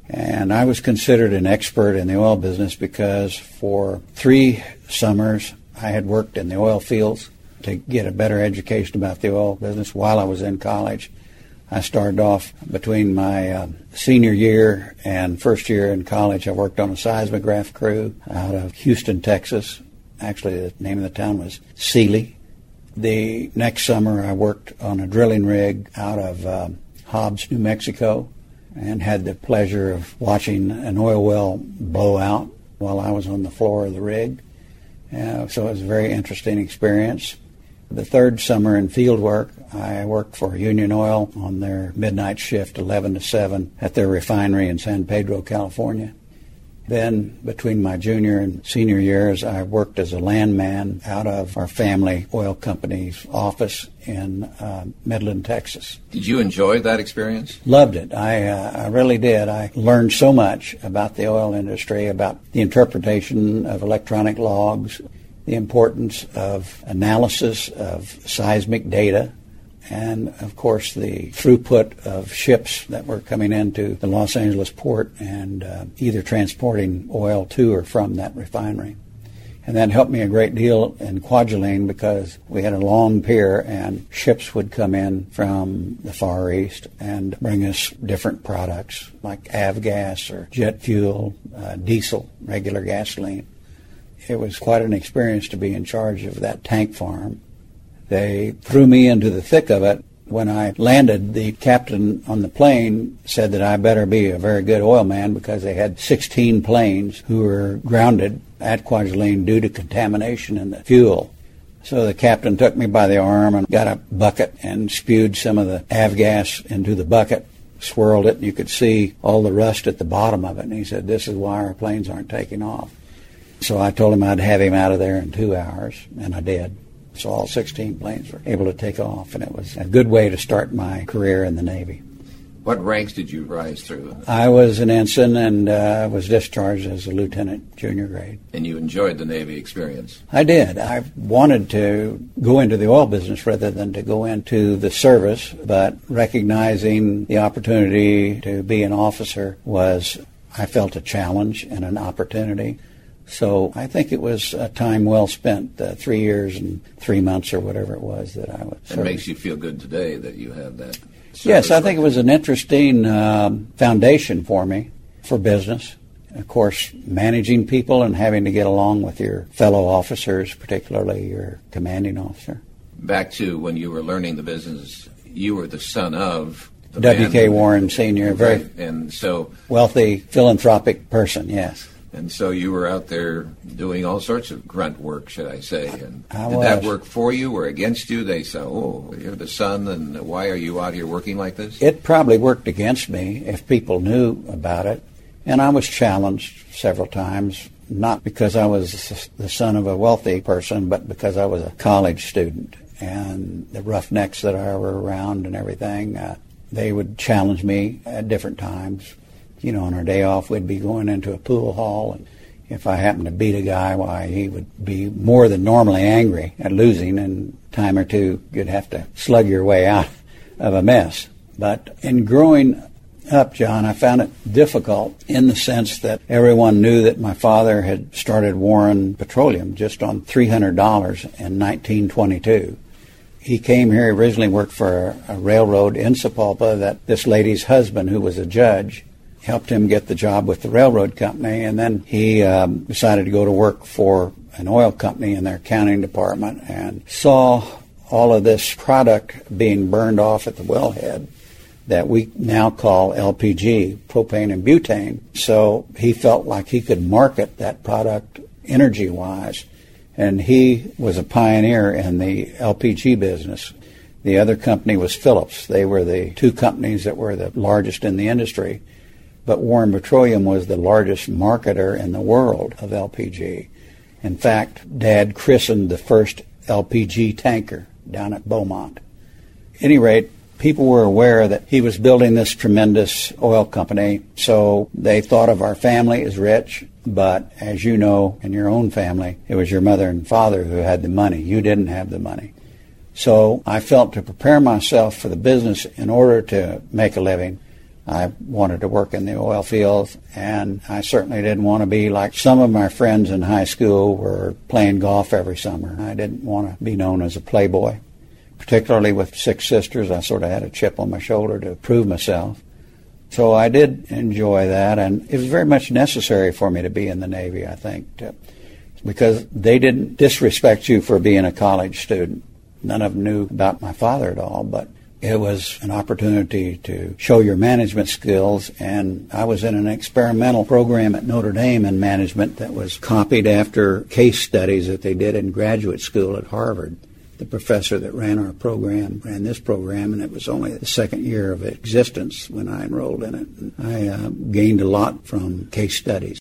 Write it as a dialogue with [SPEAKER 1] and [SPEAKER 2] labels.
[SPEAKER 1] And I was considered an expert in the oil business because for 3 summers I had worked in the oil fields to get a better education about the oil business while I was in college. I started off between my senior year and first year in college. I worked on a seismograph crew out of Houston, Texas. Actually, the name of the town was Sealy. The next summer, I worked on a drilling rig out of Hobbs, New Mexico, and had the pleasure of watching an oil well blow out while I was on the floor of the rig. So it was a very interesting experience. The third summer in field work, I worked for Union Oil on their midnight shift, 11 to 7, at their refinery in San Pedro, California. Then, between my junior and senior years, I worked as a landman out of our family oil company's office in Midland, Texas.
[SPEAKER 2] Did you enjoy that experience?
[SPEAKER 1] Loved it. I really did. I learned so much about the oil industry, about the interpretation of electronic logs, the importance of analysis of seismic data, and, of course, the throughput of ships that were coming into the Los Angeles port and either transporting oil to or from that refinery. And that helped me a great deal in Kwajalein because we had a long pier and ships would come in from the Far East and bring us different products like avgas or jet fuel, diesel, regular gasoline. It was quite an experience to be in charge of that tank farm. They threw me into the thick of it. When I landed, the captain on the plane said that I better be a very good oil man because they had 16 planes who were grounded at Kwajalein due to contamination in the fuel. So the captain took me by the arm and got a bucket and spewed some of the avgas into the bucket, swirled it, and you could see all the rust at the bottom of it. And he said, "This is why our planes aren't taking off." So I told him I'd have him out of there in 2 hours, and I did. So all 16 planes were able to take off, and it was a good way to start my career in the Navy.
[SPEAKER 2] What ranks did you rise through?
[SPEAKER 1] I was an ensign and was discharged as a lieutenant, junior grade.
[SPEAKER 2] And you enjoyed the Navy experience?
[SPEAKER 1] I did. I wanted to go into the oil business rather than to go into the service, but recognizing the opportunity to be an officer I felt a challenge and an opportunity. So I think it was a time well spent, 3 years and 3 months or whatever it was that I was.
[SPEAKER 2] It makes you feel good today that you have that.
[SPEAKER 1] Yes, I think it was an interesting foundation for me for business. Of course, managing people and having to get along with your fellow officers, particularly your commanding officer.
[SPEAKER 2] Back to when you were learning the business, you were the son of the
[SPEAKER 1] W.K. Warren Sr., very
[SPEAKER 2] and so
[SPEAKER 1] wealthy, philanthropic person, yes.
[SPEAKER 2] And so you were out there doing all sorts of grunt work, should I say. And
[SPEAKER 1] I
[SPEAKER 2] did
[SPEAKER 1] was.
[SPEAKER 2] that work for you or against you? They said, "Oh, you're the son, and why are you out here working like this?"
[SPEAKER 1] It probably worked against me if people knew about it. And I was challenged several times, not because I was the son of a wealthy person, but because I was a college student. And the roughnecks that I were around and everything, they would challenge me at different times. You know, on our day off, we'd be going into a pool hall, and if I happened to beat a guy, why, he would be more than normally angry at losing, and a time or two, you'd have to slug your way out of a mess. But in growing up, John, I found it difficult in the sense that everyone knew that my father had started Warren Petroleum just on $300 in 1922. He came here, originally worked for a railroad in Sapulpa that this lady's husband, who was a judge, helped him get the job with the railroad company, and then he decided to go to work for an oil company in their accounting department and saw all of this product being burned off at the wellhead that we now call LPG, propane and butane. So he felt like he could market that product energy-wise, and he was a pioneer in the LPG business. The other company was Phillips. They were the two companies that were the largest in the industry. But Warren Petroleum was the largest marketer in the world of LPG. In fact, Dad christened the first LPG tanker down at Beaumont. At any rate, people were aware that he was building this tremendous oil company, so they thought of our family as rich. But as you know, in your own family, it was your mother and father who had the money. You didn't have the money. So I felt to prepare myself for the business in order to make a living, I wanted to work in the oil fields, and I certainly didn't want to be like some of my friends in high school were playing golf every summer. I didn't want to be known as a playboy. Particularly with 6 sisters, I sort of had a chip on my shoulder to prove myself. So I did enjoy that, and it was very much necessary for me to be in the Navy, I think, because they didn't disrespect you for being a college student. None of them knew about my father at all, but it was an opportunity to show your management skills, and I was in an experimental program at Notre Dame in management that was copied after case studies that they did in graduate school at Harvard. The professor that ran our program ran this program, and it was only the second year of existence when I enrolled in it. I gained a lot from case studies.